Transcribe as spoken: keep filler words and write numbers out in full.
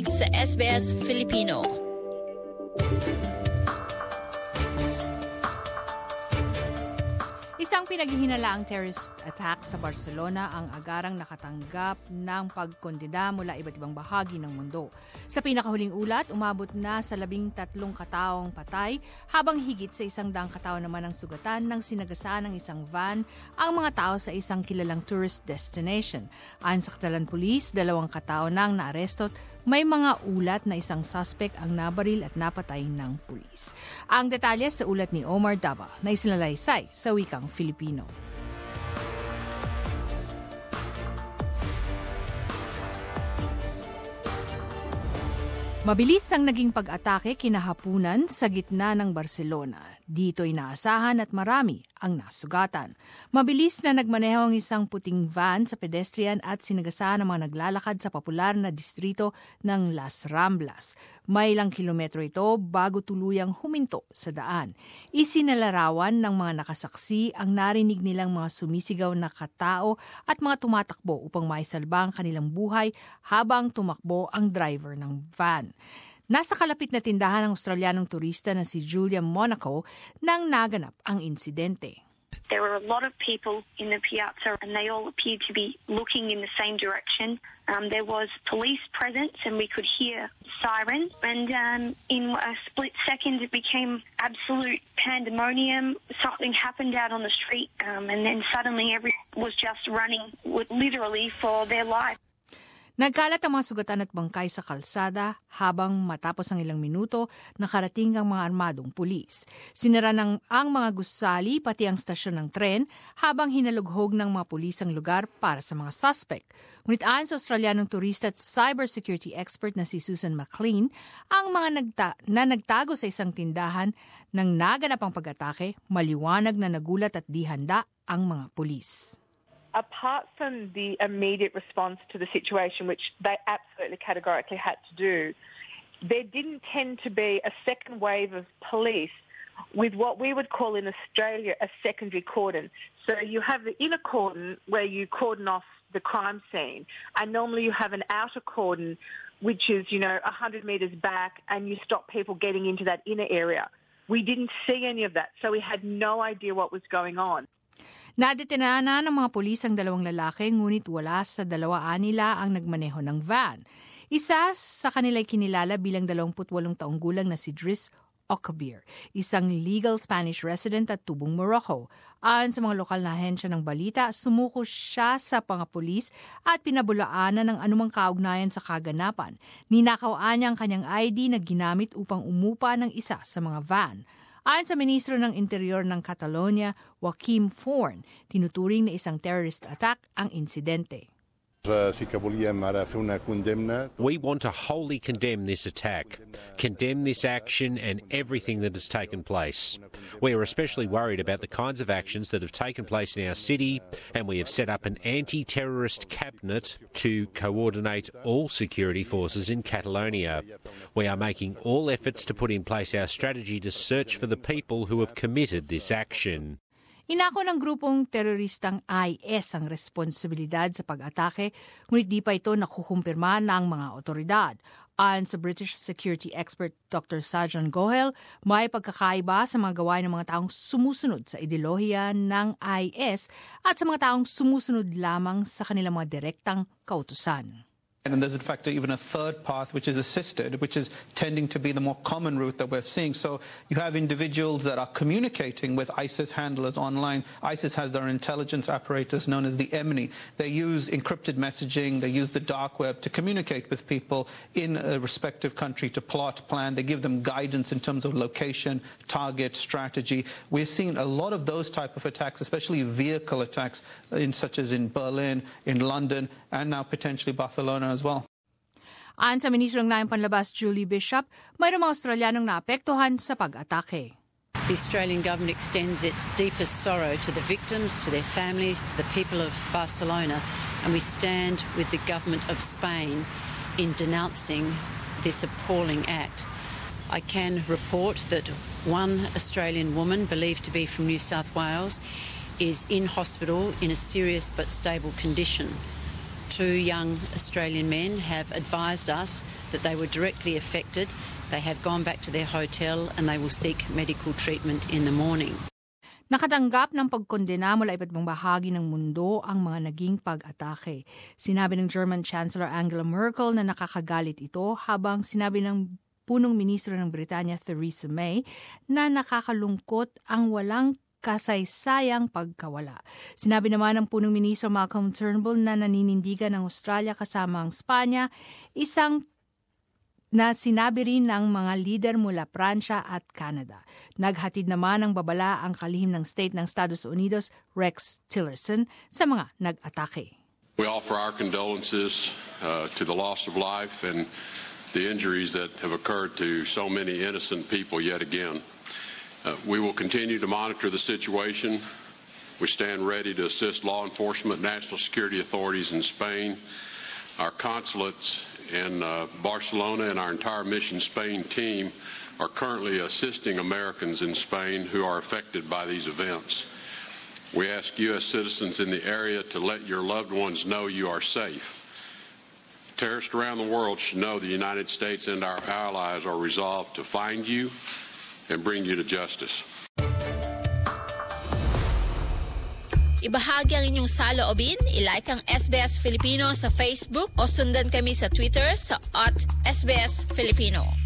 pakikinig sa S B S Filipino. Isang pinaghihinalaang terrorist attack sa Barcelona ang agarang nakatanggap ng pagkondena mula iba't ibang bahagi ng mundo. Sa pinakahuling ulat, umabot na sa labing tatlong kataong patay habang higit sa isang daang katao naman ang sugatan ng sinagasaan ng isang van ang mga tao sa isang kilalang tourist destination. Ayon sa Catalan Police, dalawang katao nang naaresto. May mga ulat na isang suspect ang nabaril at napatay ng pulis. Ang detalye sa ulat ni Omar Daba na isinalaysay sa wikang Filipino. Mabilis ang naging pag-atake kinahapunan sa gitna ng Barcelona. Dito inaasahan at marami ang nasugatan. Mabilis na nagmaneho ang isang puting van sa pedestrian at sinagasaan ang mga naglalakad sa popular na distrito ng Las Ramblas. May ilang kilometro ito bago tuluyang huminto sa daan. Isinalarawan ng mga nakasaksi ang narinig nilang mga sumisigaw na katao at mga tumatakbo upang maisalba ang kanilang buhay habang tumakbo ang driver ng van. Nasa kalapit na tindahan ng Australianong turista na si Julia Monaco nang naganap ang insidente. There were a lot of people in the piazza and they all appeared to be looking in the same direction. Um, there was police presence and we could hear sirens, and um, in a split second it became absolute pandemonium. Something happened out on the street um, and then suddenly everyone was just running literally for their life. Nagkalat ang mga sugatan at bangkay sa kalsada habang matapos ang ilang minuto nakarating ang mga armadong pulis. Sinara ng ang mga gusali pati ang stasyon ng tren habang hinalughog ng mga pulis ang lugar para sa mga suspect. Ngunit ayon sa Australianong turista at cybersecurity expert na si Susan McLean, ang mga nagta- na nagtago sa isang tindahan nang naganap ang pag-atake, maliwanag na nagulat at di handa ang mga pulis. Apart from the immediate response to the situation, which they absolutely categorically had to do, there didn't tend to be a second wave of police with what we would call in Australia a secondary cordon. So you have the inner cordon where you cordon off the crime scene, and normally you have an outer cordon which is, you know, one hundred metres back, and you stop people getting into that inner area. We didn't see any of that, so we had no idea what was going on. Nadetena na ng mga pulis ang dalawang lalaki ngunit wala sa dalawaan nila ang nagmaneho ng van. Isa sa kanila'y kinilala bilang dalawampu't walong taong gulang na si Driss Okabir, isang legal Spanish resident at tubong Morocco. Ayon sa mga lokal na ahensya ng balita, sumuko siya sa mga pulis at pinabulaanan ng anumang kaugnayan sa kaganapan. Ninakaw niya ang kanyang I D na ginamit upang umupa ng isa sa mga van. Ayon sa Ministro ng Interior ng Catalonia, Joaquim Forn, tinuturing na isang terrorist attack ang insidente. We want to wholly condemn this attack, condemn this action and everything that has taken place. We are especially worried about the kinds of actions that have taken place in our city, and we have set up an anti-terrorist cabinet to coordinate all security forces in Catalonia. We are making all efforts to put in place our strategy to search for the people who have committed this action. Inako ng grupong teroristang I S ang responsibilidad sa pag-atake, ngunit di pa ito nakukumpirma ng mga otoridad. Ayon sa British security expert Doctor Sajan Gohel, may pagkakaiba sa mga gawain ng mga taong sumusunod sa ideolohiya ng I S at sa mga taong sumusunod lamang sa kanilang mga direktang kautusan. And there's, in fact, even a third path which is assisted, which is tending to be the more common route that we're seeing. So you have individuals that are communicating with ISIS handlers online. ISIS has their intelligence apparatus known as the E M N I. They use encrypted messaging. They use the dark web to communicate with people in a respective country to plot, plan. They give them guidance in terms of location, target, strategy. We're seeing a lot of those type of attacks, especially vehicle attacks, in such as in Berlin, in London, and now potentially Barcelona as well. Ayon sa Ministro ng Nayang Panlabas Julie Bishop, mayroong mga Australianong naapektuhan sa pag-atake. The Australian government extends its deepest sorrow to the victims, to their families, to the people of Barcelona, and we stand with the government of Spain in denouncing this appalling act. I can report that one Australian woman, believed to be from New South Wales, is in hospital in a serious but stable condition. two young Australian men have advised us that they were directly affected. They have gone back to their hotel and they will seek medical treatment in the morning. Nakatanggap ng pagkondena mula iba't ibang bahagi ng mundo ang mga naging pag-atake. Sinabi ng German Chancellor Angela Merkel na nakakagalit ito, habang sinabi ng punong ministro ng Britanya Theresa May na nakakalungkot ang walang kasaysayang pagkawala. Sinabi naman ng punong ministro Malcolm Turnbull na naninindigan ng Australia kasama ang Spanya, isang na sinabi rin ng mga lider mula Pransya at Canada. Naghatid naman ng babala ang kalihim ng State ng Estados Unidos, Rex Tillerson, sa mga nag-atake. We offer our condolences uh, to the loss of life and the injuries that have occurred to so many innocent people yet again. Uh, we will continue to monitor the situation. We stand ready to assist law enforcement, national security authorities in Spain, our consulates in uh, Barcelona, and our entire Mission Spain team are currently assisting Americans in Spain who are affected by these events. We ask U S citizens in the area to let your loved ones know you are safe. Terrorists around the world should know the United States and our allies are resolved to find you and bring you to justice. Ibahagi ang inyong saloobin, ilike ang S B S Filipino sa Facebook o sundan kami sa Twitter sa at S B S Filipino.